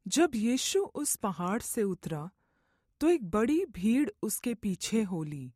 जब यीशु उस पहाड़ से उतरा तो एक बड़ी भीड़ उसके पीछे हो ली,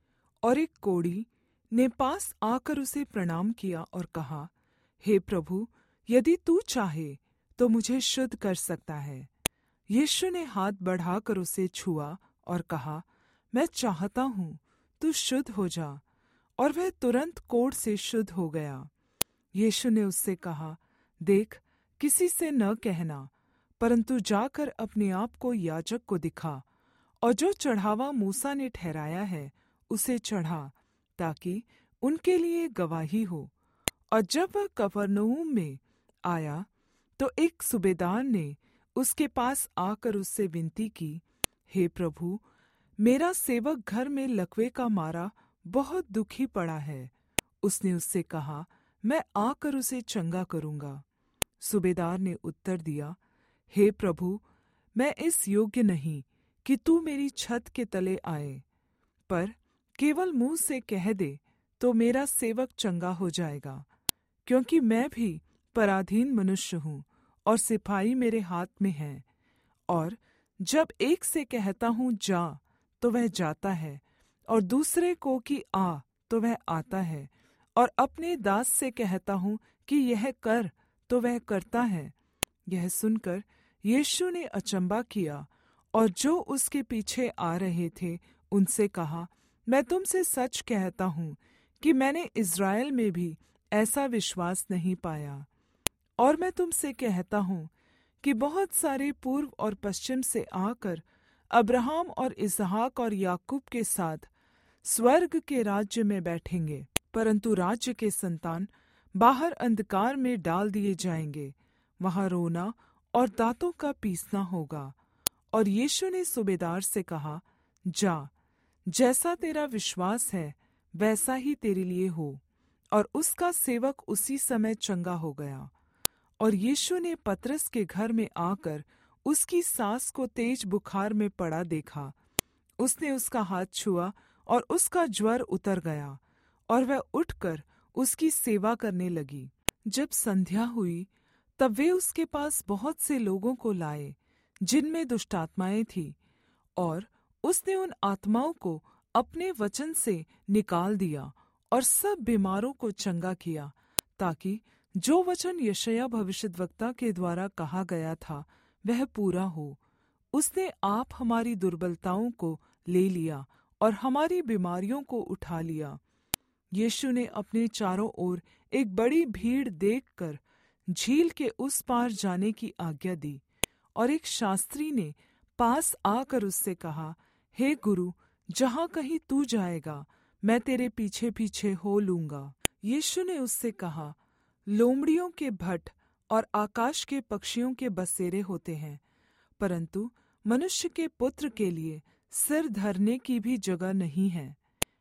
और एक कोढ़ी ने पास आकर उसे प्रणाम किया और कहा, हे प्रभु, यदि तू चाहे तो मुझे शुद्ध कर सकता है। यीशु ने हाथ बढ़ाकर उसे छुआ और कहा, मैं चाहता हूँ, तू शुद्ध हो जा। और वह तुरंत कोढ़ से शुद्ध हो गया। यीशु ने उससे कहा, देख, किसी से न कहना, परन्तु जाकर अपने आप को याजक को दिखा, और जो चढ़ावा मूसा ने ठहराया है उसे चढ़ा, ताकि उनके लिए गवाही हो। और जब वह कफरनहूम में आया तो एक सूबेदार ने उसके पास आकर उससे विनती की, हे प्रभु, मेरा सेवक घर में लकवे का मारा बहुत दुखी पड़ा है। उसने उससे कहा, मैं आकर उसे चंगा करूँगा। सूबेदार ने उत्तर दिया, हे प्रभु, मैं इस योग्य नहीं कि तू मेरी छत के तले आए, पर केवल मुँह से कह दे तो मेरा सेवक चंगा हो जाएगा। क्योंकि मैं भी पराधीन मनुष्य हूँ, और सिपाही मेरे हाथ में हैं। और जब एक से कहता हूँ जा, तो वह जाता है, और दूसरे को कि आ, तो वह आता है, और अपने दास से कहता हूँ कि यह कर, तो वह करता है। यह सुनकर यीशु ने अचम्भा किया, और जो उसके पीछे आ रहे थे उनसे कहा, मैं तुमसे सच कहता हूँ कि मैंने इस्राएल में भी ऐसा विश्वास नहीं पाया। और मैं तुमसे कहता हूँ कि बहुत सारे पूर्व और पश्चिम से आकर अब्राहम और इसहाक और याकूब के साथ स्वर्ग के राज्य में बैठेंगे, परन्तु राज्य के संतान बाहर अंधकार में डाल दिए जाएंगे। वहाँ रोना और दाँतों का पीसना होगा। और यीशु ने सूबेदार से कहा, जा, जैसा तेरा विश्वास है वैसा ही तेरे लिए हो। और उसका सेवक उसी समय चंगा हो गया। और यीशु ने पतरस के घर में आकर उसकी सास को तेज बुखार में पड़ा देखा। उसने उसका हाथ छुआ और उसका ज्वर उतर गया, और वह उठकर उसकी सेवा करने लगी। जब संध्या हुई तब वे उसके पास बहुत से लोगों को लाए जिनमें दुष्टात्माएँ थीं, और उसने उन आत्माओं को अपने वचन से निकाल दिया और सब बीमारों को चंगा किया, ताकि जो वचन यशायाह भविष्यद्वक्ता के द्वारा कहा गया था वह पूरा हो। उसने आप हमारी दुर्बलताओं को ले लिया और हमारी बीमारियों को उठा लिया। यीशु ने अपने चारों ओर एक बड़ी भीड़ देखकर झील के उस पार जाने की आज्ञा दी। और एक शास्त्री ने पास आकर उससे कहा, हे गुरु, जहाँ कहीं तू जाएगा मैं तेरे पीछे पीछे हो लूँगा। यीशु ने उससे कहा, लोमड़ियों के भट्ट और आकाश के पक्षियों के बसेरे होते हैं, परंतु मनुष्य के पुत्र के लिए सिर धरने की भी जगह नहीं है।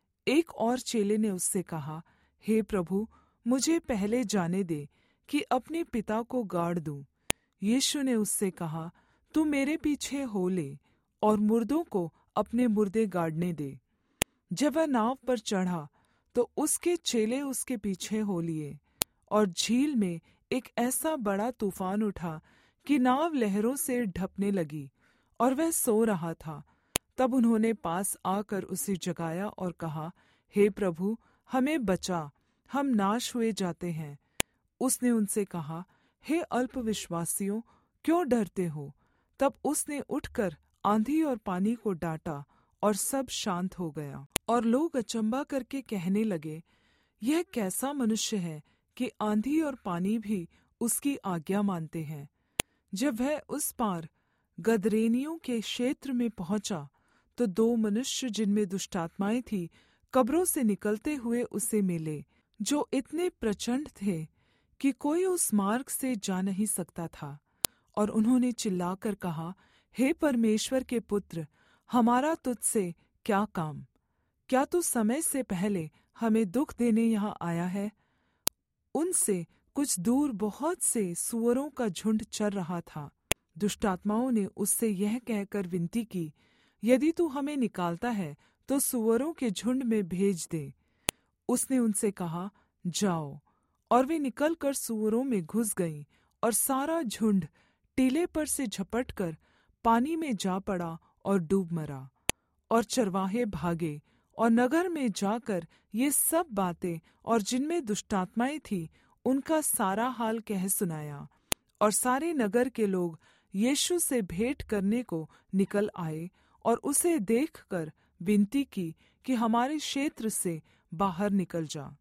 एक और चेले ने उससे कहा, हे प्रभु, मुझे पहले जाने दे कि अपने पिता को गाड़ दूँ। यीशु ने उससे कहा, तू मेरे पीछे हो ले, और मुर्दों को अपने मुर्दे गाड़ने दे। जब वह नाव पर चढ़ा तो उसके चेले उसके पीछे हो लिए, और झील में एक ऐसा बड़ा तूफान उठा कि नाव लहरों से ढपने लगी, और वह सो रहा था। तब उन्होंने पास आकर उसे जगाया और कहा, हे प्रभु, हमें बचा, हम नाश हुए जाते हैं। उसने उनसे कहा, हे अल्पविश्वासियों, क्यों डरते हो? तब उसने उठकर आंधी और पानी को डांटा, और सब शांत हो गया। और लोग अचंभा करके कहने लगे, यह कैसा मनुष्य है कि आंधी और पानी भी उसकी आज्ञा मानते हैं। जब वह उस पार गदरेनियों के क्षेत्र में पहुंचा तो दो मनुष्य जिनमें दुष्टात्माएं थीं कब्रों से निकलते हुए उसे मिले, जो इतने प्रचंड थे कि कोई उस मार्ग से जा नहीं सकता था। और उन्होंने चिल्लाकर कहा, हे परमेश्वर के पुत्र, हमारा तुझसे क्या काम? क्या तू समय से पहले हमें दुख देने यहाँ आया है? उनसे कुछ दूर बहुत से सूअरों का झुंड चर रहा था। दुष्टात्माओं ने उससे यह कहकर विनती की, यदि तू हमें निकालता है तो सूअरों के झुंड में भेज दे। उसने उनसे कहा, जाओ। और वे निकलकर सूअरों में घुस गईं, और सारा झुंड टीले पर से झपटकर पानी में जा पड़ा और डूब मरा। और चरवाहे भागे और नगर में जाकर ये सब बातें और जिनमें दुष्टात्माएं थी उनका सारा हाल कह सुनाया। और सारे नगर के लोग यीशु से भेंट करने को निकल आए और उसे देखकर विनती की कि हमारे क्षेत्र से बाहर निकल जा।